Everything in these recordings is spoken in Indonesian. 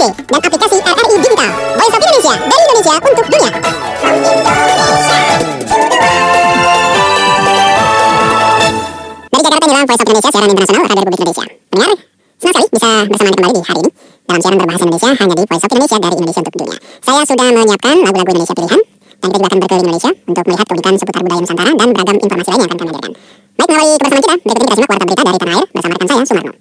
dan aplikasi RRI Digital. Voice of Indonesia, dari Indonesia untuk dunia. Dari Jakarta inilah Voice of Indonesia, siaran internasional Radio Republik Indonesia. Pendengar, senang sekali bisa bersama Anda kembali di hari ini dalam siaran berbahasa Indonesia hanya di Voice of Indonesia dari Indonesia untuk dunia. Saya sudah menyiapkan lagu-lagu Indonesia pilihan dan kita juga akan berkeliling Indonesia untuk melihat keunikan seputar budaya Nusantara dan beragam informasi lain yang akan kami hadirkan. Baik, mengawali kebersamaan kita, berikut ini kita simak warta berita dari tanah air bersama rekan saya, Sumarno.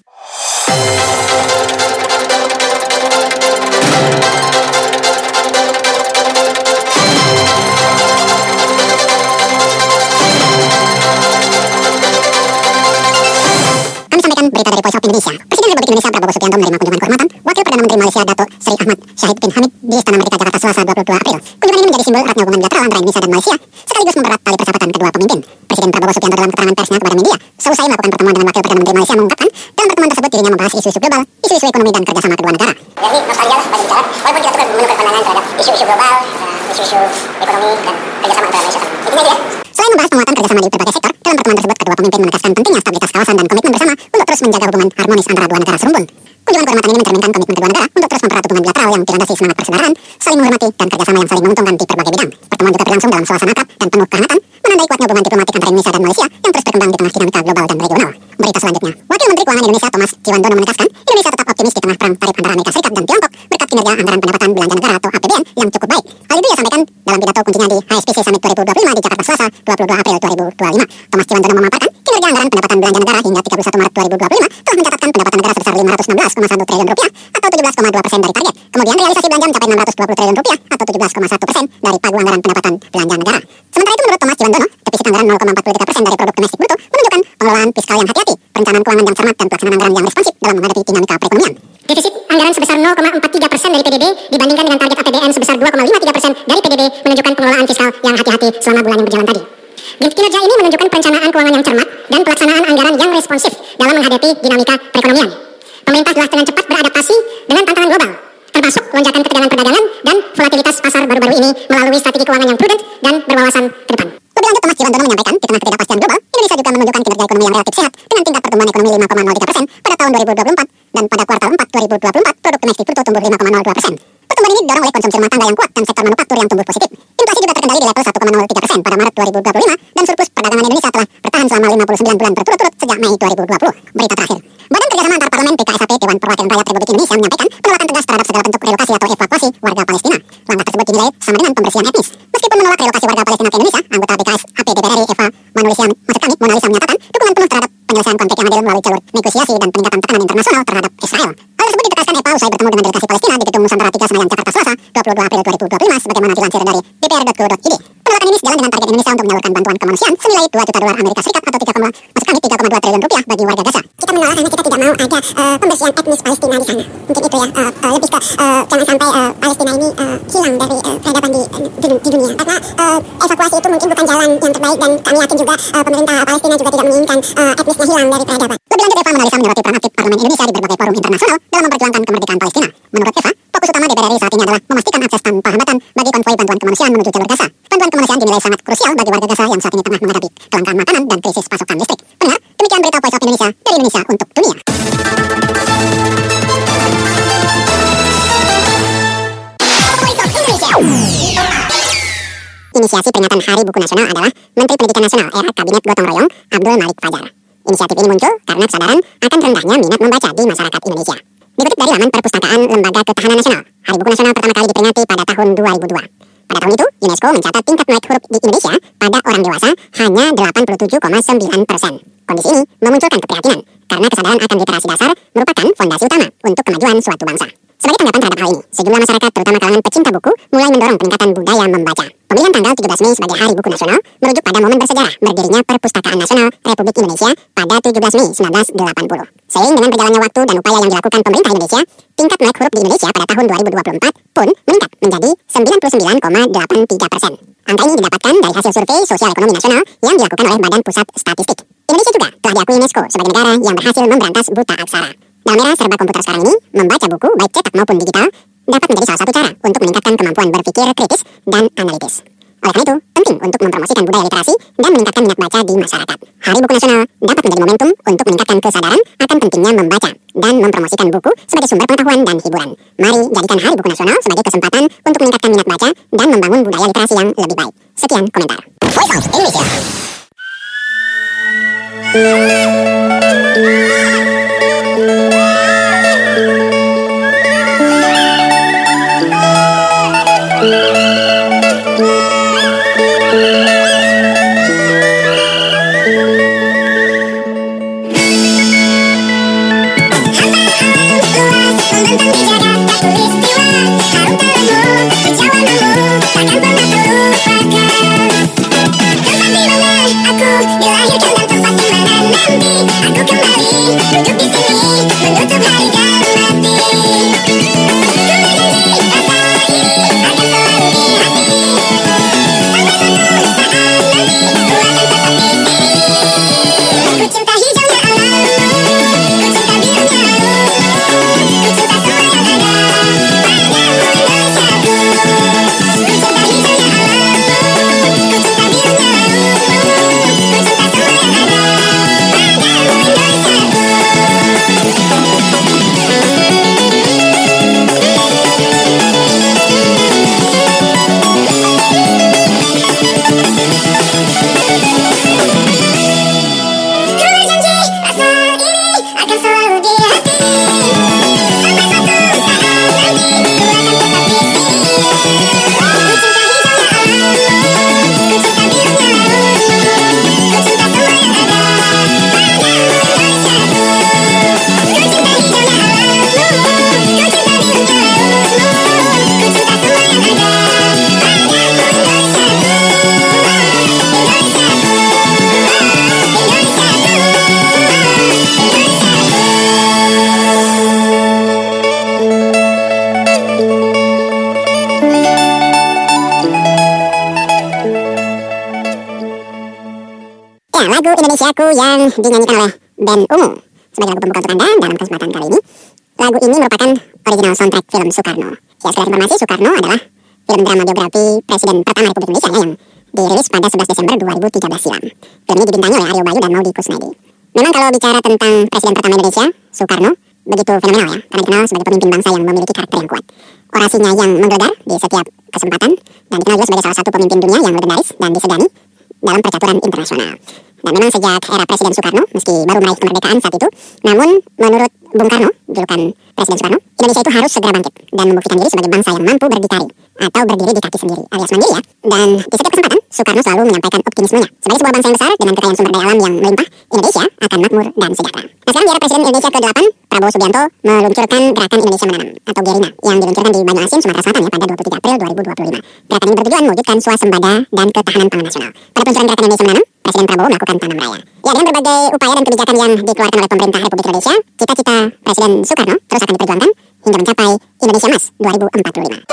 Berita dari Voice of Indonesia. Presiden Republik Indonesia Prabowo Subianto menerima kunjungan kehormatan Wakil Perdana Menteri Malaysia Datuk Seri Ahmad Syahid bin Hamid di Istana Merdeka Jakarta Selasa 22 April. Kunjungan ini menjadi simbol eratnya hubungan bilateral antara Indonesia dan Malaysia, sekaligus mempererat tali persahabatan kedua pemimpin. Presiden Prabowo Subianto dalam keterangan persnya kepada media seusai melakukan pertemuan dengan Wakil Perdana Menteri Malaysia mengungkapkan dalam pertemuan tersebut dirinya membahas isu-isu global, isu-isu ekonomi dan kerjasama kedua negara. Ya, ini nostalgia lah banyak bicara, walaupun kita tukar menukar pandangan terhadap isu-isu global, isu-isu ekonomi dan kerjasama antara Malaysia. Intinya dia. Selain membahas penguatan kerjasama di berbagai sektor, dalam pertemuan tersebut kedua pemimpin menegaskan pentingnya stabilitas kawasan dan komitmen bersama untuk terus menjaga hubungan harmonis antara dua negara serumpun. Kunjungan kehormatan ini mencerminkan komitmen kedua negara untuk terus mempererat hubungan bilateral yang dilandasi semangat persaudaraan, saling menghormati dan kerjasama yang saling menguntungkan di berbagai bidang. Pertemuan juga berlangsung dalam suasana akrab dan penuh kehangatan, menandai kuatnya hubungan diplomatik antara Indonesia dan Malaysia yang terus berkembang di tengah dinamika global dan regional. Berita selanjutnya, Wakil Menteri Keuangan Indonesia Thomas Ciwandono menegaskan Indonesia tetap optimis di tengah perang tarif antara Amerika Serikat dan Tiongkok berkat kinerja anggaran pendapatan belanja negara atau APBN yang cukup baik. Hal itu ia sampaikan dalam pidato kuncinya di HSBC Summit 2025 di Jakarta Selasa 22 April 2025. Thomas Ciwandono memaparkan kinerja anggaran pendapatan belanja negara hingga 31 Maret 2025 telah mencatatkan pendapatan negara sebesar 516,1 triliun rupiah atau 17,2% dari target. Kemudian realisasi belanja mencapai 620 triliun rupiah atau 17,1% dari pagu anggaran pendapatan belanja negara. Sementara itu menurut Thomas Ciwandono, defisit anggaran 0,43% dari produk domestik bruto menunjukkan pengelolaan fiskal yang hati-hati, perencanaan keuangan yang cermat dan pelaksanaan anggaran yang responsif dalam menghadapi dinamika perekonomian. Defisit anggaran sebesar 0,43% dari PDB dibandingkan dengan target APBN sebesar 2,53% dari PDB menunjukkan pengelolaan fiskal yang hati-hati selama bulan yang berjalan tadi. Kinerja ini menunjukkan perencanaan keuangan yang cermat dan pelaksanaan anggaran yang responsif dalam menghadapi dinamika perekonomian. Pemerintah telah dengan cepat beradaptasi dengan tantangan global, termasuk lonjakan ketegangan perdagangan dan volatilitas pasar baru-baru ini melalui strategi keuangan yang prudent dan berwawasan ke depan. Lebih lanjut, Thomas Ciwandono menyampaikan, di tengah ketidakpastian global, Indonesia juga menunjukkan kinerja ekonomi yang relatif sehat dengan tingkat pertumbuhan ekonomi 5,03% pada tahun 2024 dan pada kuartal 4 2024 produk domestik bruto tumbuh 5,02%. Pertumbuhan ini didorong oleh konsumsi rumah tangga yang kuat dan sektor manufaktur yang tumbuh positif. Inflasi juga terkendali di level 1,03% pada Maret 2025 dan surplus perdagangan Indonesia telah bertahan selama 59 bulan berturut-turut sejak Mei 2020. Berita terakhir, Badan Kerjasama Antar Parlemen PKSAP Dewan Perwakilan Rakyat Republik Indonesia menyampaikan penolakan tegas terhadap segala bentuk relokasi atau evakuasi warga Palestina. Langkah tersebut dinilai sama dengan pembersihan etnis. Meskipun menolak relokasi warga Palestina ke Indonesia, anggota PKSAP DPR RI Eva Mona Lisa menyatakan dukungan penuh terhadap penyelesaian konflik yang adil melalui jalur negosiasi dan peningkatan tekanan internasional terhadap Israel. Hal tersebut ditegaskan Eva usai bertemu dengan delegasi Palestina di Gedung Nusantara 3 Senayan Jakarta Selasa 22 April 2025 sebagaimana dilansir dari dpr.go.id. Penolakan ini sejalan dengan target Indonesia untuk menyalurkan bantuan kemanusiaan senilai 2 juta dolar Amerika Serikat atau 3,2 triliun rupiah bagi warga Gaza. Kita menolak karena kita tidak mau ada pembersihan etnis Palestina di sana. Mungkin itu ya, lebih ke jangan sampai Palestina ini hilang dari peradaban di dunia. Karena evakuasi itu mungkin bukan jalan yang terbaik dan kami yakin juga pemerintah Palestina juga tidak menginginkan etnisnya hilang dari peradaban. Lebih lanjut, Eva Mona Lisa menyoroti peran aktif Parlemen Indonesia di berbagai forum internasional dalam memperjuangkan kemerdekaan Palestina. Menurut Eva, fokus utama DPR RI saat ini adalah memastikan akses tanpa hambatan bagi konvoi bantuan kemanusiaan menuju jalur Gaza. Bantuan kemanusiaan dinilai sangat krusial bagi warga Gaza yang saat ini tengah menghadapi kelangkaan makanan dan krisis pasokan listrik. Pendengar, demikian berita Voice of Indonesia dari Indonesia untuk dunia. Inisiasi peringatan Hari Buku Nasional adalah Menteri Pendidikan Nasional era Kabinet Gotong Royong Abdul Malik Fajar. Inisiatif ini muncul karena kesadaran akan rendahnya minat membaca di masyarakat Indonesia. Dikutip dari laman Perpustakaan Lembaga Ketahanan Nasional, Hari Buku Nasional pertama kali diperingati pada tahun 2002. Pada tahun itu, UNESCO mencatat tingkat melek huruf di Indonesia pada orang dewasa hanya 87,9%. Kondisi ini memunculkan keprihatinan karena kesadaran akan literasi dasar merupakan fondasi utama untuk kemajuan suatu bangsa. Sebagai tanggapan terhadap hal ini, sejumlah masyarakat, terutama kalangan pecinta buku, mulai mendorong peningkatan budaya membaca. Pemilihan tanggal 17 Mei sebagai Hari Buku Nasional merujuk pada momen bersejarah berdirinya Perpustakaan Nasional Republik Indonesia pada 17 Mei 1980. Seiring dengan berjalannya waktu dan upaya yang dilakukan pemerintah Indonesia, tingkat melek huruf di Indonesia pada tahun 2024 pun meningkat menjadi 99,83%. Angka ini didapatkan dari hasil survei Sosial Ekonomi Nasional yang dilakukan oleh Badan Pusat Statistik. Indonesia juga telah diakui UNESCO sebagai negara yang berhasil memberantas buta aksara. Dalam era serba komputer sekarang ini, membaca buku baik cetak maupun digital dapat menjadi salah satu cara untuk meningkatkan kemampuan berpikir kritis dan analitis. Oleh karena itu, penting untuk mempromosikan budaya literasi dan meningkatkan minat baca di masyarakat. Hari Buku Nasional dapat menjadi momentum untuk meningkatkan kesadaran akan pentingnya membaca dan mempromosikan buku sebagai sumber pengetahuan dan hiburan. Mari jadikan Hari Buku Nasional sebagai kesempatan untuk meningkatkan minat baca dan membangun budaya literasi yang lebih baik. Sekian komentar. Voice of Indonesia. Lagu Indonesiaku yang dinyanyikan oleh band Ungu sebagai lagu pembuka untuk Anda dalam kesempatan kali ini. Lagu ini merupakan original soundtrack film Soekarno. Ya, sekedar informasi, Soekarno adalah film drama biografi Presiden pertama Republik Indonesia yang dirilis pada 11 Desember 2013 silam. Film ini dibintangi oleh Aryo Bayu dan Maudi Kusnedi. Memang kalau bicara tentang Presiden pertama Indonesia, Soekarno begitu fenomenal ya, karena dikenal sebagai pemimpin bangsa yang memiliki karakter yang kuat. Orasinya yang menggelegar di setiap kesempatan dan dikenal juga sebagai salah satu pemimpin dunia yang legendaris dan disegani dalam percaturan internasional. Dan memang sejak era Presiden Soekarno, meski baru meraih kemerdekaan saat itu, namun menurut Bung Karno, julukan Presiden Soekarno, Indonesia itu harus segera bangkit dan membuktikan diri sebagai bangsa yang mampu berdikari atau berdiri di kaki sendiri alias mandiri ya. Dan di setiap kesempatan, Soekarno selalu menyampaikan optimismenya. Sebagai sebuah bangsa yang besar dengan kekayaan sumber daya alam yang melimpah, Indonesia akan makmur dan sejahtera. Nah, sekarang di era Presiden Indonesia ke-8, Prabowo Subianto meluncurkan Gerakan Indonesia Menanam atau Gerina yang diluncurkan di Banyuasin, Sumatera Selatan ya pada 23 April 2025. Gerakan ini bertujuan mewujudkan swasembada dan ketahanan pangan nasional. Pada peluncuran Gerakan Indonesia Menanam, Presiden Prabowo melakukan tanam raya. Ya, dengan berbagai upaya dan kebijakan yang dikeluarkan oleh pemerintah Republik Indonesia, cita-cita Presiden Soekarno terus akan diperjuangkan hingga mencapai Indonesia Emas 2045.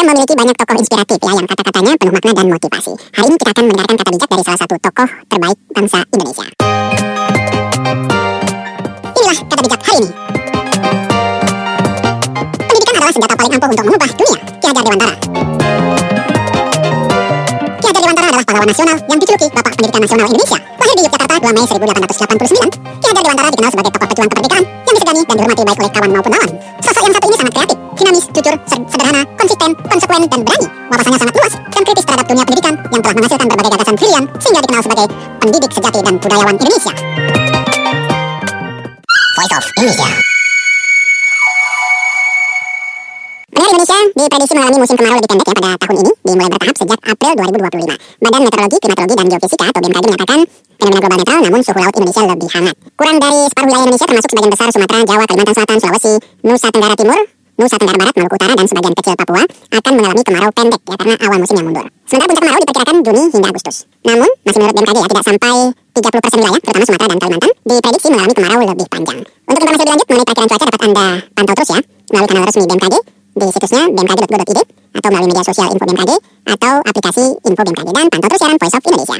Indonesia memiliki banyak tokoh inspiratif ya, yang kata-katanya penuh makna dan motivasi. Hari ini kita akan mendengarkan kata bijak dari salah satu tokoh terbaik bangsa Indonesia. Inilah kata bijak hari ini. Pendidikan adalah senjata paling ampuh untuk mengubah dunia. Ki Hajar Dewantara. Ki Hajar Dewantara adalah pahlawan nasional yang dijuluki Bapak Pendidikan Nasional Indonesia. Lahir di Yogyakarta 2 Mei 1889, Ki Hajar Dewantara dikenal sebagai tokoh pejuang kemerdekaan yang disegani dan dihormati baik oleh kawan maupun lawan. Sosok yang satu ini sangat kreatif, dinamis, jujur, sederhana, konsisten, konsekuen, dan berani. Wawasannya sangat luas dan kritis terhadap dunia pendidikan yang telah menghasilkan berbagai gagasan brilian sehingga dikenal sebagai pendidik sejati dan budayawan Indonesia. Voice of Indonesia. Pendengar Indonesia diprediksi mengalami musim kemarau lebih pendek ya pada tahun ini, dimulai bertahap sejak April 2025. Badan Meteorologi, Klimatologi, dan Geofisika atau BMKG menyatakan fenomena global netral, namun suhu laut Indonesia lebih hangat. Kurang dari separuh wilayah Indonesia termasuk sebagian besar Sumatera, Jawa, Kalimantan Selatan, Sulawesi, Nusa Tenggara Timur, Nusa Tenggara Barat, Maluku Utara, dan sebagian kecil Papua akan mengalami kemarau pendek ya karena awal musim yang mundur. Sementara puncak kemarau diperkirakan Juni hingga Agustus. Namun, masih menurut BMKG ya, tidak sampai 30% wilayah, terutama Sumatera dan Kalimantan, diprediksi mengalami kemarau lebih panjang. Untuk informasi lebih lanjut mengenai perkiraan cuaca dapat Anda pantau terus ya melalui kanal resmi BMKG di situsnya bmkg.go.id atau melalui media sosial Info BMKG atau aplikasi Info BMKG, dan pantau terus siaran Voice of Indonesia.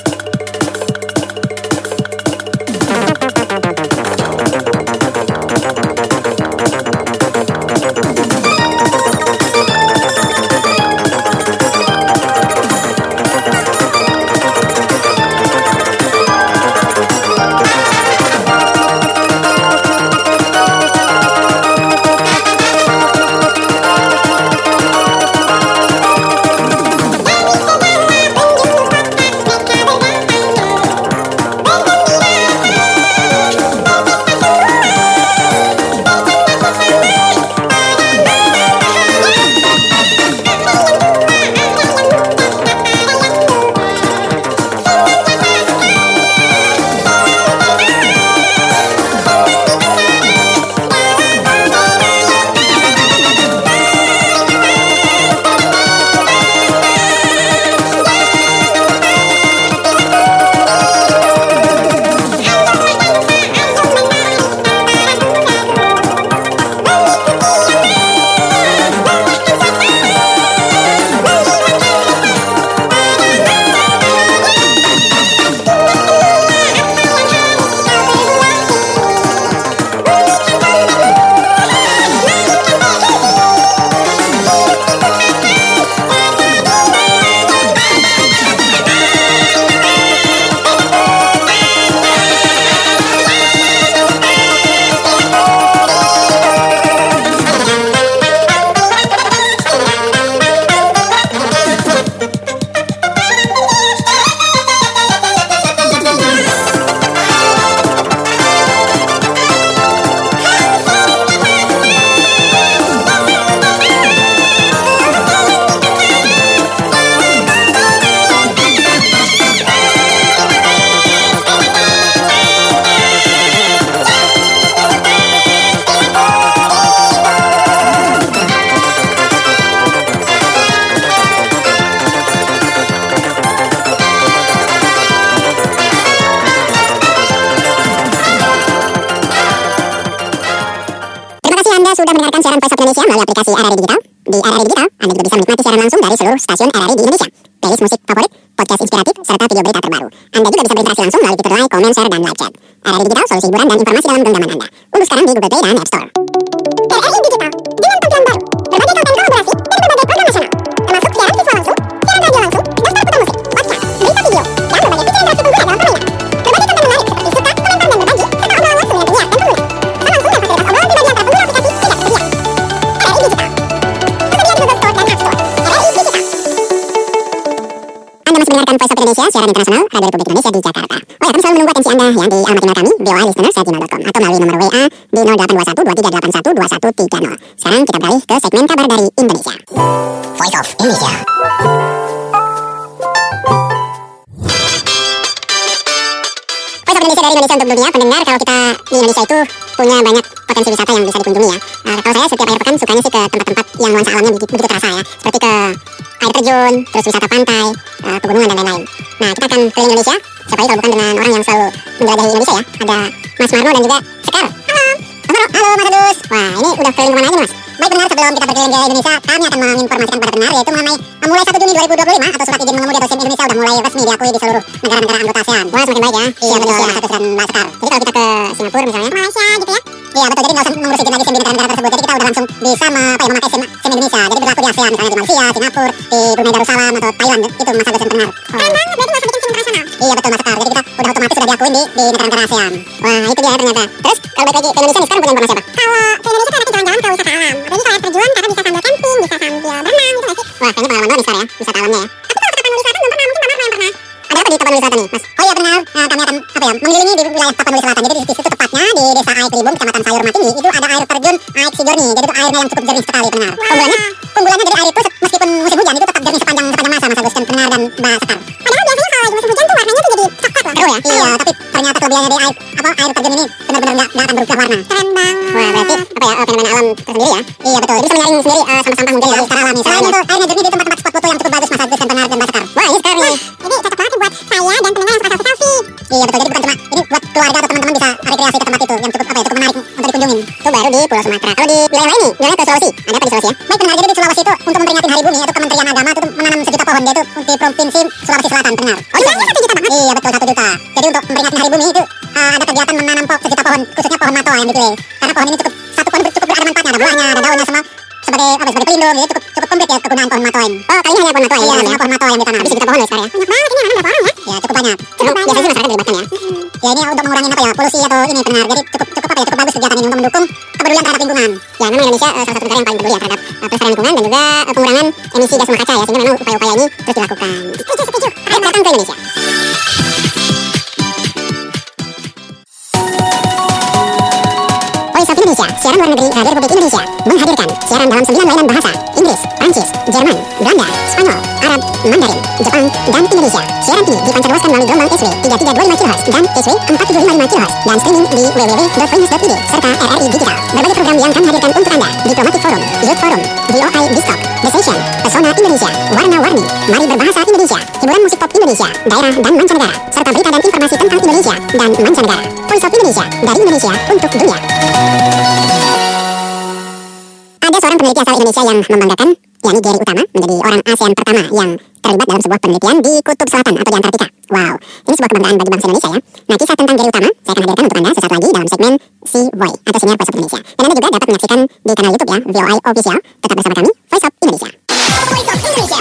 Sudah mendengarkan siaran Voice of Indonesia melalui aplikasi RRI Digital. Di RRI Digital, Anda juga bisa menikmati siaran langsung dari seluruh stasiun RRI di Indonesia, playlist musik favorit, podcast inspiratif, serta video berita terbaru. Anda juga bisa berinteraksi langsung melalui fitur like, comment, share, dan live chat. RRI Digital, solusi hiburan dan informasi dalam genggaman Anda. Unduh sekarang di Google Play dan App Store. RRI Digital, dengan tampilan baru, berbagai konten kolaborasi dari berbagai program nasional, termasuk siaran visual langsung, siaran radio langsung, daftar putar musik, podcast, berita video, dan berbagai fitur interaksi pengguna dalam permainan. Berbagai konten menarik seperti suka, komentar, dan berbagi, serta obrolan langsung dengan penyiar dan pengguna. Langsung dan fasilitas obrolan pribadi antara pengguna aplikasi tidak tersedia. RRI Digital. Tersedia di Google Store dan App Store. RRI Digital. Anda masih mendengarkan Voice of Indonesia, siaran internasional Radio Republik Indonesia di Jakarta. Oh ya, kami selalu menunggu atensi Anda yang di alamat email kami, voalisteners@gmail.com, atau melalui nomor WA di 0821 2381 2130. Sekarang kita beralih ke segmen kabar dari Indonesia. Voice of Indonesia. Voice of Indonesia dari Indonesia untuk dunia. Pendengar, kalau kita di Indonesia itu punya banyak potensi wisata yang bisa dikunjungi ya. Kalau saya setiap akhir pekan sukanya sih ke tempat-tempat yang nuansa alamnya begitu terasa ya, seperti ke air terjun, terus wisata pantai, pegunungan dan lain-lain. Nah, kita akan keliling Indonesia. Siapa lagi kalau bukan dengan orang yang selalu menjelajahi Indonesia ya. Ada Mas Marno dan juga Sekar. Halo. Mas Marno, halo Mas Adus. Wah, ini udah keliling kemana aja Mas? Baik pendengar, sebelum kita berkeliling di Indonesia, kami akan menginformasikan kepada pendengar yaitu mengenai mulai 1 Juni 2025 atau surat izin mengemudi atau SIM Indonesia sudah mulai resmi diakui di seluruh negara-negara anggota ASEAN. Wah, semakin baik ya. Iya betul, satu surat Mbak Sekar. Jadi kalau kita ke Singapura misalnya, Malaysia gitu ya. Iya betul, jadi nggak usah mengurus izin lagi SIM di negara-negara tersebut. Jadi kita udah langsung bisa memakai SIM Indonesia. Jadi berlaku di ASEAN, misalnya di Malaysia, Singapura, di Brunei Darussalam atau Thailand. Itu Mas Agus yang pendengar. Keren banget, berarti nggak usah bikin SIM internasional. Iya betul Mas Sekar. Jadi kita udah otomatis sudah diakui di negara-negara ASEAN. Wah itu dia ternyata. Terus kalau balik lagi ke Indonesia nih, sekarang punya informasi apa? Kalau ke Indonesia kan jalan-jalan ke wisata alam. Apalagi kayak terjun karena bisa sambil camping, bisa sambil berenang gitu nggak sih? Wah kayaknya pengalaman banget nih Sekar ya, wisata alamnya ya. Tapi kalau ke Tapanuli Selatan belum pernah, mungkin Bapak yang pernah. Ada apa di Tapanuli Selatan nih, Mas? Oh iya benar, kami akan mengelilingi di wilayah Tapanuli Selatan. Jadi di situ tepatnya di Desa Aik Tribun, Kecamatan Sayur Matinggi, itu ada air terjun Aik Sidorni. Jadi itu airnya yang cukup jernih sekali, pendengar. Keunggulannya dari air itu meskipun musim hujan itu tetap jernih sepanjang masa, Mas Agus dan pendengar dan Mbak Sekar. Padahal biasanya kalau lagi musim hujan tuh warnanya tuh jadi coklat loh. Keruh ya? Iya, tapi ternyata kelebihannya dari air terjun ini benar-benar nggak akan berubah warna. Keren banget. Wah berarti fenomena alam tersendiri ya? Iya betul. Jadi bisa menyaring sendiri sampah-sampah mungkin ya secara alami. Selain itu airnya jernih di tempat-tempat spot foto yang cukup bagus, Mas Agus dan pendengar dan Mbak Sekar. Wah ini Sekar nih. Jadi cocok banget buat saya dan pendengar yang suka selfie. Iya betul. Jadi bukan cuma ini buat keluarga atau teman-teman bisa rekreasi ke tempat itu yang cukup cukup menarik untuk dikunjungin. Itu baru di Pulau Sumatera. Kalau di wilayah lain nih, misalnya ke Sulawesi, ada apa di Sulawesi ya? Baik benar, jadi di Sulawesi itu untuk memperingati Hari Bumi itu Kementerian Agama itu menanam 1 juta pohon, yaitu di Provinsi Sulawesi Selatan, benar. Oh iya, 1 juta banget. Iya betul 1 juta. Jadi untuk memperingati Hari Bumi itu ada kegiatan menanam 1 juta pohon, khususnya pohon matoa yang dipilih. Karena pohon ini satu pohon cukup berada manfaatnya, ada buahnya, ada daunnya semua sebagai pelindung, jadi cukup komplit ya kegunaan pohon matoa ini. Oh, kali ini hanya pohon matoa ya? Iya, hanya pohon matoa yang ditanam. Habis 1 juta pohon loh sekarang ya. Banyak banget, ini menanam berapa orang ya? Ya, cukup banyak. Biasanya sih masyarakat dilibatkan ya. Ya ini untuk mengurangi polusi atau ini benar. Jadi cukup bagus kegiatan ini untuk mendukung kepedulian terhadap lingkungan. Ya memang Indonesia salah satu negara yang paling peduli ya terhadap pelestarian lingkungan dan juga pengurangan emisi gas rumah kaca ya, sehingga memang upaya-upaya ini terus dilakukan. Setuju. Ayo datang ke Indonesia. Voice of Indonesia, siaran luar negeri Radio Republik Indonesia, menghadirkan siaran dalam 9 lainan bahasa: Inggris, Prancis, Jerman, Belanda, Spanyol, Arab, Mandarin, Jepang, dan Indonesia. Siaran ini dipancarluaskan melalui gelombang SW 3325 kHz dan SW 4755 kHz dan streaming di www.freeness.id serta RRI Digital. Berbagai program yang kami hadirkan untuk Anda: Diplomatic Forum, Youth Forum, VOI Distalk, The Station, Pesona Indonesia, Warna-Warni, Mari Berbahasa Indonesia, hiburan musik pop Indonesia, daerah dan mancanegara, serta berita dan informasi tentang Indonesia dan mancanegara. Voice of Indonesia, dari Indonesia untuk dunia. Ada seorang peneliti asal Indonesia yang membanggakan, yakni Gary Utama, menjadi orang ASEAN pertama yang terlibat dalam sebuah penelitian di Kutub Selatan atau di Antartika. Wow, ini sebuah kebanggaan bagi bangsa Indonesia ya. Nah, kisah tentang Gary Utama saya akan hadirkan untuk Anda sesaat lagi dalam segmen Si Voy atau Senior Voice of Indonesia. Dan Anda juga dapat menyaksikan di kanal YouTube ya, VOI Official. Tetap bersama kami, Voice of Indonesia. Voice of Indonesia.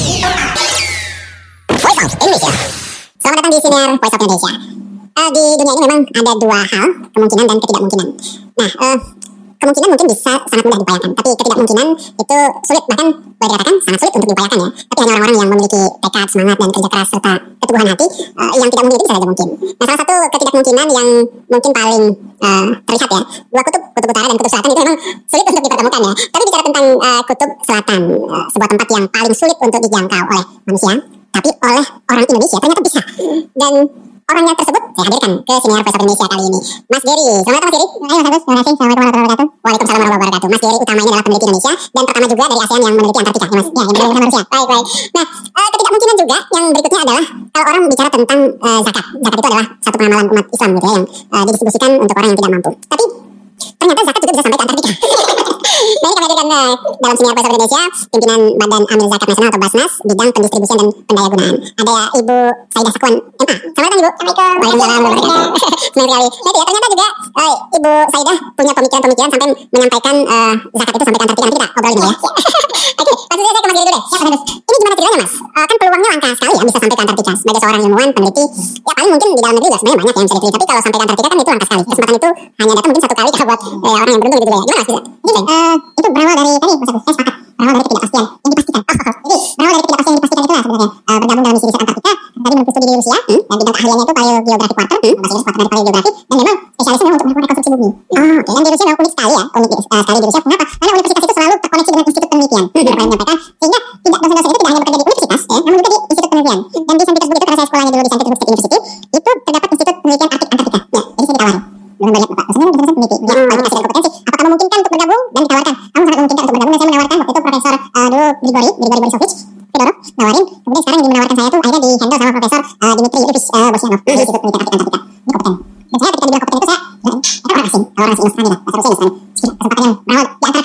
Voice of Indonesia. Selamat datang di Senior Voice of Indonesia. Di dunia ini memang ada 2 hal, kemungkinan dan ketidakmungkinan. Nah, kemungkinan mungkin bisa sangat mudah diupayakan, tapi ketidakmungkinan itu sulit, bahkan boleh dikatakan sangat sulit untuk diupayakan ya. Tapi hanya orang-orang yang memiliki tekad, semangat, dan kerja keras serta keteguhan hati yang tidak mungkin itu bisa saja mungkin. Nah, salah satu ketidakmungkinan yang mungkin paling terlihat ya, 2 kutub utara dan kutub selatan itu memang sulit untuk dipertemukan ya. Tapi bicara tentang kutub selatan, sebuah tempat yang paling sulit untuk dijangkau oleh manusia, tapi oleh orang Indonesia ternyata bisa. Dan orangnya tersebut saya hadirkan ke Senior Voice of Indonesia kali ini. Mas Gary, selamat datang Mas Gary. Hai Mas Agus, terima kasih. Assalamualaikum warahmatullahi wabarakatuh. Waalaikumsalam warahmatullahi wabarakatuh. Mas Gary Utama ini adalah peneliti Indonesia dan pertama juga dari ASEAN yang meneliti Antartika ya Mas. Ya, yang benar-benar manusia. Baik. Nah, ketidakmungkinan juga yang berikutnya adalah kalau orang bicara tentang zakat. Zakat itu adalah satu pengamalan umat Islam gitu ya, yang didistribusikan untuk orang yang tidak mampu. Tapi ternyata zakat juga bisa sampai ke Antartika. Nah, ini kami hadirkan dalam Senior Voice of Indonesia pimpinan Badan Amil Zakat Nasional atau Basnas bidang pendistribusian dan pendayagunaan. Ada Ibu Saidah Sakuan MA. Selamat datang Ibu. Waalaikumsalam warahmatullahi wabarakatuh. Senang sekali. Nah, ya, ternyata juga Ibu Saidah punya pemikiran-pemikiran sampai menyampaikan zakat itu sampai ke Antartika. Nanti kita obrolin ya. Oke, langsung saja saya ke Mas Giri dulu deh. Ya, Mas. Ini gimana ceritanya Mas? Kan peluangnya langka sekali ya bisa sampai ke Antartika. Sebagai seorang ilmuwan, peneliti, ya paling mungkin di dalam negeri juga sebenarnya banyak yang bisa diteliti. Tapi kalau sampai ke Antartika kan itu langka sekali. Kesempatan itu hanya datang mungkin 1 kali kalau buat orang yang beruntung gitu ya. Gimana Mas? Itu berawal dari tadi Mas Agus, saya sepakat. Berawal dari ketidakpastian yang dipastikan. Jadi berawal dari ketidakpastian yang dipastikan itulah sebenarnya. Bergabung dalam misi riset Antartika, tadi menempuh studi di Rusia, dan bidang keahliannya itu paleogeografi quarter, bahasa Inggris quarter dari paleogeografi, dan memang spesialisnya memang untuk melakukan rekonstruksi bumi. Oke, dan di Rusia memang unik sekali ya, sekali di Rusia. Kenapa? Karena universitas itu selalu terkoneksi dengan institut penelitian. Yang menyampaikan sehingga tidak dosen-dosen itu tidak hanya bekerja di universitas, ya, namun juga di institut penelitian. Dan di Saint Petersburg itu karena saya sekolahnya dulu di Saint Petersburg University, itu terdapat institut penelitian Arktik Antartika. Ya, jadi saya ditawari. Belum banyak Bapak, dosennya dosen peneliti yang kualifikasi dan kompetensi. Apakah memungkinkan untuk bergabung? Dan ditawarkan. Kamu sangat memungkinkan untuk bergabung. Dan saya menawarkan waktu itu Profesor dulu Grigori Borisovich Fedorov nawarin. Kemudian sekarang yang menawarkan saya itu akhirnya di handle sama Profesor Dimitri Yurievich Bosyanov di Institut Penelitian Arktik Antartika. Ini kompeten. Dan saya ketika dibilang kompeten itu saya orang asing Australia lah, bahasa Rusia Australia. Kesempatan yang berawal di antara ketidakpastian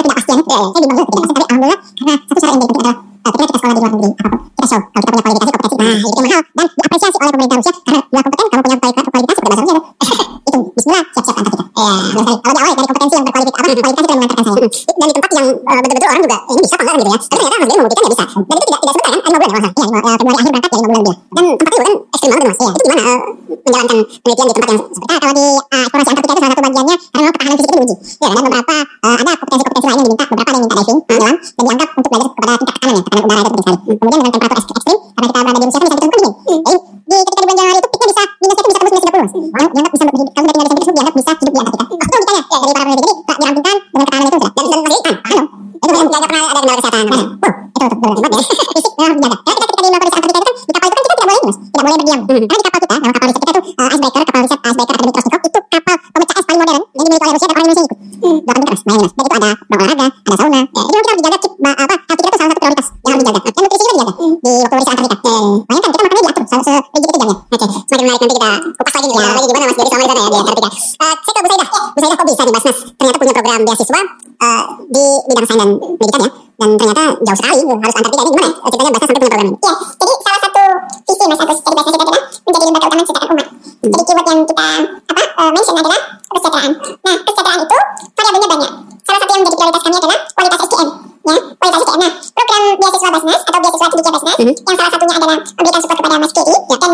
Saya di bangga tidak masuk, tapi alhamdulillah karena satu syarat yang jadi penting adalah ketika kita sekolah di luar negeri apapun kita show kalau kita punya kualifikasi kompetensi. Nah itu yang mahal dan diapresiasi oleh pemerintah Rusia karena bila kompeten kamu punya kualifikasi pada bahasa Rusia. Itu Bismillah siap-siap angkat kita. Kalau diawali dari kompetensi yang berkualifikasi kualitas itu yang mengantarkan saya. Dan di tempat yang betul-betul orang juga ini bisa apa enggak gitu ya. Tapi ternyata Mas Giri membuktikan ya bisa. Dan itu tidak sebentar kan 5 bulan ya Mas. Iya Februari akhir berangkat ya 5 bulan dia. Dan tempat itu kan ekstrim banget Mas. Iya itu gimana menjalankan penelitian di tempat yang seperti kalau di eksplorasi Antartika itu salah satu bagiannya karena ketahanan fisik itu diuji. Ya dan beberapa ada kompetensi-kompetensi lain yang diminta, beberapa ada yang minta diving, menyelam dan dianggap untuk belajar kepada tingkat tekanan udara itu penting sekali. Kemudian dengan temperatur ekstrim karena kita berada di Rusia itu bisa kita dingin. Jadi ketika di bulan Januari itu peaknya bisa minusnya itu bisa tembus minus 30 Mas. Orang dianggap bisa hidup kalau dari tersebut dianggap bisa hidup di Antartika. Itu logikanya ya dari para peneliti jadi tak dirampingkan dengan ketahanan itu sudah. Dan Mas Giri itu yang dianggap pernah ada kendala kesehatan. Itu betul ya. Fisik memang dijaga. Karena kita ketika di kondisi Antartika itu kan di kapal itu kan kita tidak boleh ini Mas, tidak boleh berdiam. Karena di kapal kita, dalam kapal riset kita itu icebreaker, kapal riset icebreaker Akademi Terostikov itu kapal pemecah es paling modern yang dimiliki oleh Rusia dan orang Indonesia ikut. 8 pintar Mas, bayangin Mas. Dan itu ada ruang olahraga, ada sauna. Ya, itu kita harus dijaga health kita itu salah satu prioritas yang harus dijaga. Dan nutrisi juga dijaga di waktu riset Antartika. Bayangkan kita makannya diatur se-rigid itu jamnya. Oke, semakin menarik nanti kita kupas lagi nih. Lagi gimana Mas Giri sama di sana ya di Antartika. Saya ke Bu Saidah. Bu Saidah kok bisa nih Basnas ternyata punya program beasiswa di bidang sains dan pendidikan ya. Dan ternyata jauh sekali harus Antartika ini gimana ceritanya Basnas sampai punya program ini? Iya, jadi salah satu visi Mas Agus dari Basnas itu adalah menjadi lembaga utama kesejahteraan umat. Jadi keyword yang kita mention adalah kesejahteraan. Nah, kesejahteraan itu variabelnya banyak. Salah satu yang menjadi prioritas kami adalah kualitas SDM. Ya, kualitas SDM. Nah, program beasiswa Basnas atau beasiswa cendekia Basnas yang salah satunya adalah memberikan support kepada Mas Giri dan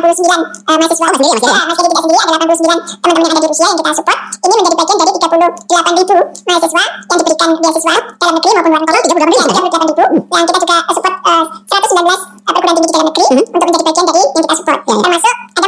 89 mahasiswa Mas Giri tidak sendiri ada 89 teman-teman yang ada di Rusia yang kita support. Ini menjadi bagian dari 38.000 mahasiswa yang diberikan beasiswa dalam negeri maupun luar negeri. 38.000 yang kita juga support 119 perguruan tinggi di dalam negeri untuk menjadi bagian dari yang kita support. Termasuk ada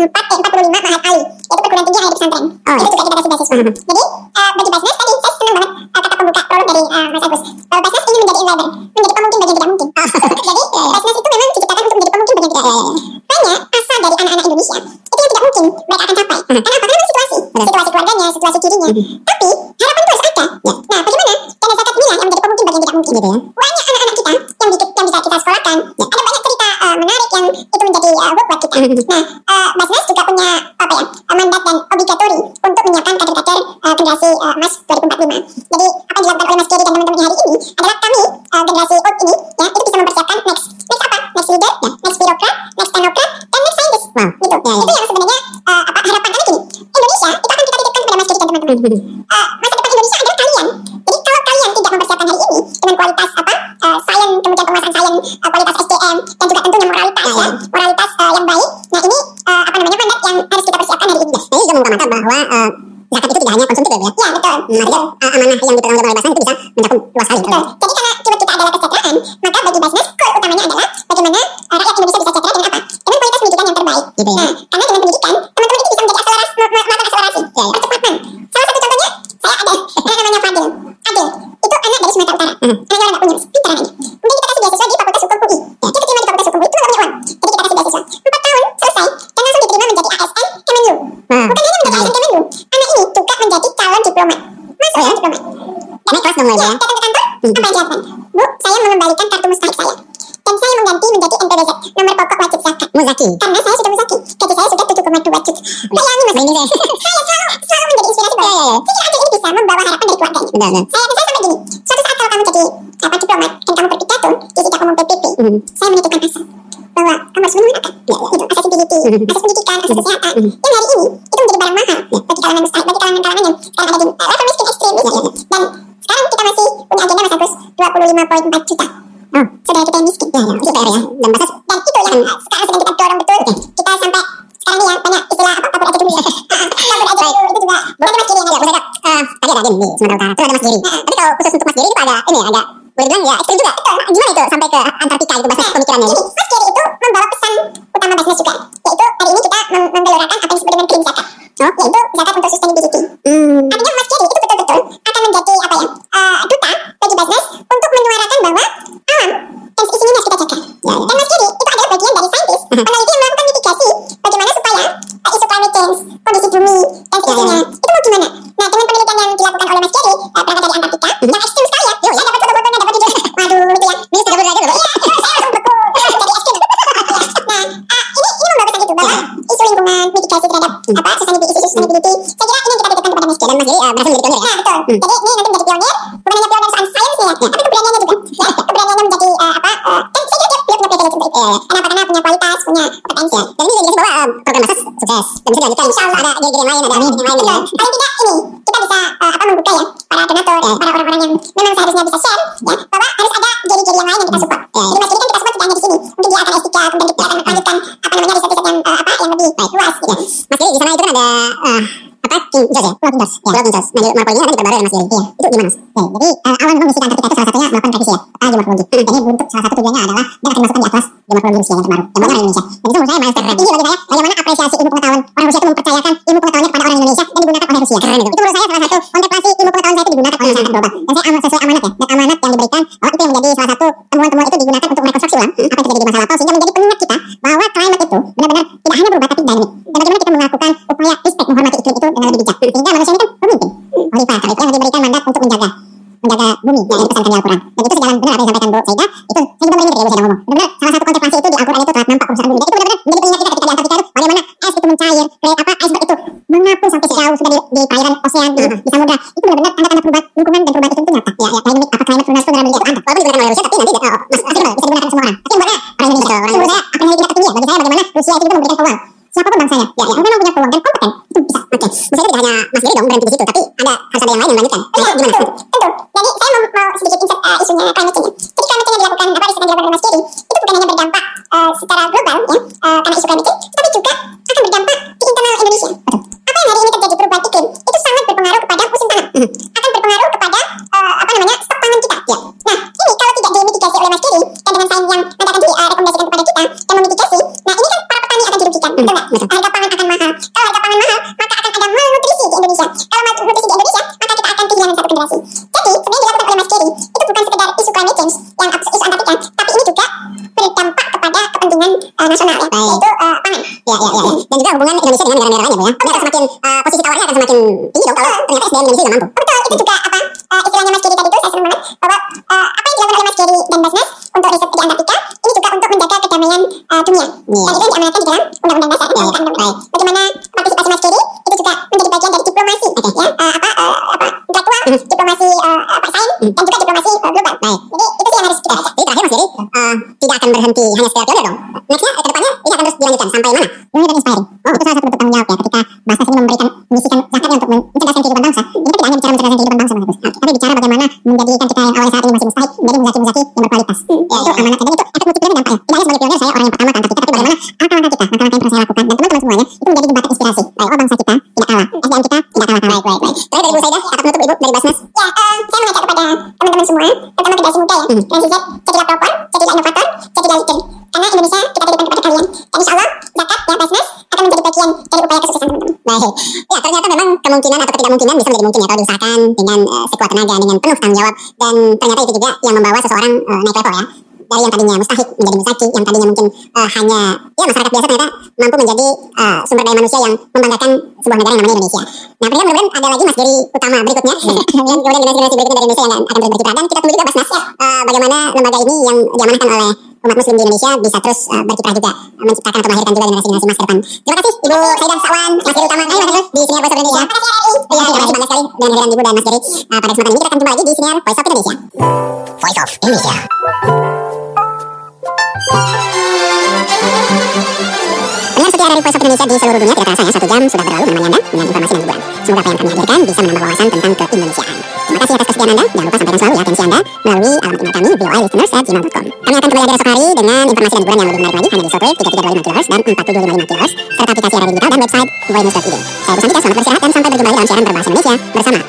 45 Mahat Ali, yaitu perguruan tinggi yang ada di pesantren. Itu juga kita kasih beasiswa. Jadi bagi Basnas tadi saya senang banget kata pembuka prolog dari Mas Agus. Basnas ingin menjadi insider, menjadi pemungkin bagian tidak mungkin. Jadi Basnas itu memang diciptakan untuk menjadi pemungkin bagian tidak mungkin. Hanya asal dari anak-anak Indonesia itu yang tidak mungkin mereka akan capai. Karena apa? Karena situasi keluarganya, situasi dirinya. Tapi harapan itu harus ada. Nah, bagaimana cara zakat inilah yang menjadi pemungkin bagian tidak mungkin. Banyak anak-anak kita yang bisa kita sekolahkan. Ada banyak cerita menarik yang itu menjadi hook buat kita. Nah, Basnas juga punya mandat dan obligatori untuk menyiapkan kader-kader generasi emas 2045. Jadi apa yang dilakukan oleh Mas Giri dan teman-teman hari ini adalah kami generasi old ini ya itu bisa mempersiapkan next apa? Next leader, next birokrat, next teknokrat, dan next scientist. Gitu. Itu yang sebenarnya harapan kami gini. Indonesia itu akan kita titipkan kepada Mas Giri dan teman-teman. Masa depan Indonesia adalah kalian. Jadi kalau kalian tidak mempersiapkan hari ini dengan kualitas sains, kemudian penguasaan sains, kualitas SDM dan juga tentunya moralitas moralitas yang baik. Nah ini mandat yang harus kita persiapkan hari ini. Ini juga mengutamakan bahwa zakat itu tidak hanya konsumtif ya. Ya betul. Artinya amanah yang dipegang oleh Basnas itu bisa mencakup luas sekali. Betul. Jadi karena keyword kita adalah kesejahteraan, maka bagi Basnas core utamanya adalah bagaimana rakyat Indonesia bisa sejahtera dengan apa? Dengan kualitas pendidikan yang terbaik. Gitu ya. Nah, karena dengan pendidikan teman-teman itu bisa menjadi melakukan akselerasi, percepatan. Salah satu contohnya saya ada anak namanya Fadil. Adil itu anak dari Sumatera Utara. Anaknya orang nggak punya, pintar anaknya. Kemudian kita kasih beasiswa di Fakultas Hukum UI. Dia keterima di Fakultas Hukum UI itu nggak punya uang. Jadi kita kasih beasiswa 4 tahun selesai dan langsung diterima menjadi ASN Kemenlu. Bukan hanya menjadi ASN Kemenlu, anak ini juga menjadi calon diplomat. Masuk calon diplomat. Naik kelas dong mulai ya. Datang ke kantor, apa yang dilakukan? Bu, saya mengembalikan kartu mustahik saya. Dan saya mengganti menjadi NPWZ, nomor pokok wajib zakat. Muzaki. Karena saya sudah muzaki. Gaji saya sudah 7,2 juta. Bayangin Mas, Ini saya selalu menjadi inspirasi buat Fikir Adil ini bisa membawa harapan dari keluarganya. Benar. Saya sampai gini, suatu saat kalau kamu jadi diplomat dan kamu berpidato di sidang umum PBB, saya menitipkan asa bahwa kamu harus menemukan itu accessibility, akses pendidikan, akses kesehatan yang hari ini itu menjadi barang mahal bagi kalangan mustahik, bagi kalangan-kalangan yang sekarang ada di level miskin ekstrim. Dan sekarang kita masih punya agenda Mas Agus 25,4 juta. Saudara kita yang miskin. Itu PR ya. Dan Basnas Dan itu yang sekarang sedang kita dorong betul. Kita sampai sekarang ini ya banyak istilah kabur aja dulu. Kabur aja dulu itu juga. Bukan Mas Giri yang tadi ada Din di Sumatera Utara. Terus ada Mas Giri. Tapi kalau khusus untuk Mas Giri itu agak ini ya, agak boleh bilang ya ekstrim juga. Gimana itu sampai ke Antartika itu Basnas pemikirannya? Jadi Mas Giri itu membawa pesan utama Basnas juga, yaitu hari ini kita menggelurakan apa yang disebut dengan green zakat, yaitu zakat untuk sustainability. Artinya Mas Giri itu betul-betul akan menjadi duta bagi Basnas untuk menyuarakan bahwa alam dan seisinya harus kita jaga. Dan Mas Giri itu adalah bagian dari saintis peneliti yang melakukan mitigasi bagaimana supaya isu climate change, kondisi bumi dan seisinya itu mau gimana. Nah dengan penelitian yang dilakukan oleh Mas Giri berangkat dari Antartika yang ekstrim sekali ya. Saya dapat foto-fotonya, dapat video. Waduh itu ya. Minus 30 derajat loh. Iya, saya langsung beku jadi ekstrim. Nah ini membawa pesan itu bahwa isu lingkungan, mitigasi terhadap sustainability. Saya kira ini yang kita titipkan kepada Mas Giri. Dan Mas Giri berhasil menjadi pionir ya. Nah betul. Jadi ini nanti menjadi pionir, bukan hanya pionir sains dilanjutkan. Ada giri-giri yang lain, ada meeting yang lain. Paling tidak ini kita bisa membuka ya para donatur, para orang-orang yang memang seharusnya bisa share ya bahwa harus ada giri-giri yang lain yang kita support. Jadi Mas Giri kan kita support tidak hanya di sini. Mungkin dia akan S3, kemudian dia akan melanjutkan riset-riset yang yang lebih luas gitu. Mas Giri di sana itu kan ada King George ya? King George. Nah, di morfologinya nanti diperbarui Mas Giri. Iya. Itu gimana Mas? Jadi awal memang misi kantor kita itu salah satunya melakukan revisi ya, geomorfologi. Ini untuk salah satu tujuannya adalah dapat dimasukkan di atlas geomorfologi Rusia yang terbaru, yang benar di Indonesia. Dan itu menurut saya milestone tertinggi bagi saya, bagaimana apresiasi ilmu pengetahuan orang Rusia itu mempercayakan ilmu pengetahuannya kepada orang Indonesia dan digunakan oleh Rusia. Keren itu. Itu menurut saya salah satu kontemplasi ilmu pengetahuan saya itu digunakan oleh masyarakat global. Dan saya sesuai amanat ya, dan amanat yang diberikan bahwa itu yang menjadi salah satu temuan-temuan itu digunakan untuk merekonstruksi ulang apa yang terjadi di masa lampau sehingga menjadi pengingat kita bahwa climate itu benar-benar tidak hanya berubah tapi dynamic. Dan bagaimana kita melakukan upaya respect menghormati iklim itu dengan lebih bijak. Sehingga manusia ini kan pemimpin, khalifah, yang diberikan mandat untuk menjaga bumi yang dipesankan di Al-Quran. Dan itu sejalan benar apa yang disampaikan Bu Saida. Itu saya juga merinding ketika Ibu Saida ngomong. Benar-benar salah satu kontemplasi itu di Al-Quran itu telah nampak kerusakan bumi. Dan itu benar-benar menjadi pengingat kita ketika di Antartika itu bagaimana es itu mencair, iceberg itu mengapung sampai sejauh sudah di perairan osean di samudra. Itu benar-benar tanda-tanda perubahan lingkungan dan perubahan iklim itu nyata. Ya, climate climate change itu benar-benar menjadi angka. Walaupun digunakan oleh Rusia tapi nanti Mas bisa digunakan semua orang. Tapi yang mana orang Indonesia. Menurut saya apa yang tingkat tertinggi ya bagi saya bagaimana Rusia itu juga memberikan peluang. Siapapun bangsanya, ya memang punya peluang dan kompeten itu bisa. Oke, misalnya tidak hanya Mas Giri dong berhenti di situ, tapi harus ada yang lain yang melanjutkan. Itu gimana? Tentu. Jadi saya mau sedikit insert isunya climate change. Jadi climate change yang dilakukan riset yang dilakukan oleh Mas Giri itu bukan hanya berdampak secara global ya karena isu climate change, tapi juga akan berdampak di internal Indonesia. Apa yang hari ini terjadi perubahan iklim itu sangat berpengaruh kepada musim tanam, akan berpengaruh kepada stok pangan kita. Ya. Nah ini kalau tidak dimitigasi oleh Mas Giri dan dengan sains yang nanti akan direkomendasikan kepada kita dan memitigasi, nah ini kan para petani akan dirugikan, betul nggak? Harga pangan akan mahal. Kalau harga pangan mahal, maka akan ada malnutrisi di Indonesia. Kalau malnutrisi di Indonesia, maka kita akan kehilangan satu generasi. Jadi sebenarnya dilakukan oleh Mas Giri itu bukan sekedar isu climate change yang isu Antartika, tapi ini juga berdampak kepada kepentingan nasional ya, yaitu pangan. Ya. Dan juga hubungan Indonesia dengan negara-negara lainnya Bu ya. Ini akan semakin posisi tawarnya akan semakin tinggi dong kalau ternyata SDM Indonesia juga mampu. Betul, itu juga istilahnya Mas Giri tadi itu saya senang banget bahwa apa yang dilakukan oleh Mas Giri dan Basnas untuk riset di Antartika ini juga untuk menjaga kedamaian dunia. Dan itu yang diamanatkan di dalam Undang-Undang Dasar. Bagaimana partisipasi Mas Giri itu juga menjadi bagian dari diplomasi ya intelektual, diplomasi sains dan juga diplomasi global. Jadi itu sih yang harus kita baca. Jadi terakhir Mas Giri tidak akan berhenti hanya sekedar pionir dong. Nextnya ke depannya ini akan terus dilanjutkan sampai mana? Pionir dan inspiring. Itu salah satu bentuk tanggung jawab ya ketika Basnas ini mengisikan zakatnya untuk mencerdaskan kehidupan bangsa. Ini kan tidak hanya bicara mencerdaskan kehidupan bangsa Mas Agus, tapi bicara bagaimana menjadikan kita yang awalnya saat ini masih mustahik menjadi muzaki-muzaki yang berkualitas. Ya itu amanat dan itu efek multiplier dampaknya. Tidak hanya sebagai pionir saya orang yang pertama ke Antartika, tapi bagaimana langkah-langkah yang pernah saya lakukan dan teman-teman semuanya itu menjadi jembatan inspirasi. Bangsa kita tidak kalah, SDM kita tidak kalah. Baik. Terakhir dari Bu Saida, kata penutup Ibu dari Basnas. Ya, saya mengajak kepada teman-teman semua, terutama generasi muda ya, generasi Z, jadilah pelopor, jadilah inovator, jadilah leader. Karena Indonesia kita titipkan kepada kalian. Dan insya Allah, zakat ya Basnas akan menjadi bagian dari upaya kesuksesan teman-teman. Baik. Ya, ternyata memang kemungkinan atau ketidakmungkinan bisa menjadi mungkin ya kalau diusahakan dengan sekuat tenaga, dengan penuh tanggung jawab. Dan ternyata itu juga yang membawa seseorang naik level ya. Dari yang tadinya mustahik menjadi muzaki, yang tadinya mungkin hanya ya masyarakat biasa ternyata mampu menjadi sumber daya manusia yang membanggakan sebuah negara yang namanya Indonesia. Nah, kemudian mudah-mudahan ada lagi Mas Giri utama berikutnya. Kemudian generasi berikutnya dari Indonesia yang akan terus berkiprah. Dan kita tunggu juga Basnas bagaimana lembaga ini yang diamanahkan oleh umat muslim di Indonesia bisa terus berkiprah juga, menciptakan atau melahirkan juga generasi-generasi emas ke depan. Terima kasih Ibu Saida Sakwan, Mas Giri utama di Siniar Voice of Indonesia. Terima kasih bangga sekali dengan kehadiran Ibu dan Mas Giri pada kesempatan ini. Kita akan jumpa lagi di Siniar Voice of Indonesia. Voice of Indonesia. Pendengar setia dari Voice of Indonesia di seluruh dunia, tidak terasa ya 1 jam sudah berlalu menemani Anda dengan informasi dan hiburan. Semoga apa yang kami hadirkan bisa menambah wawasan tentang keindonesiaan. Terima kasih atas kesetiaan Anda. Jangan lupa sampaikan selalu ya atensi Anda melalui alamat email kami voilisteners@gmail.com. Kami akan kembali lagi esok hari dengan informasi dan hiburan yang lebih menarik lagi hanya di shortwave 3325 kHz dan 4755 kHz serta aplikasi radio digital dan website voinews.id. Saya Bu Santika, selamat beristirahat dan sampai berjumpa lagi dalam siaran berbahasa Indonesia bersama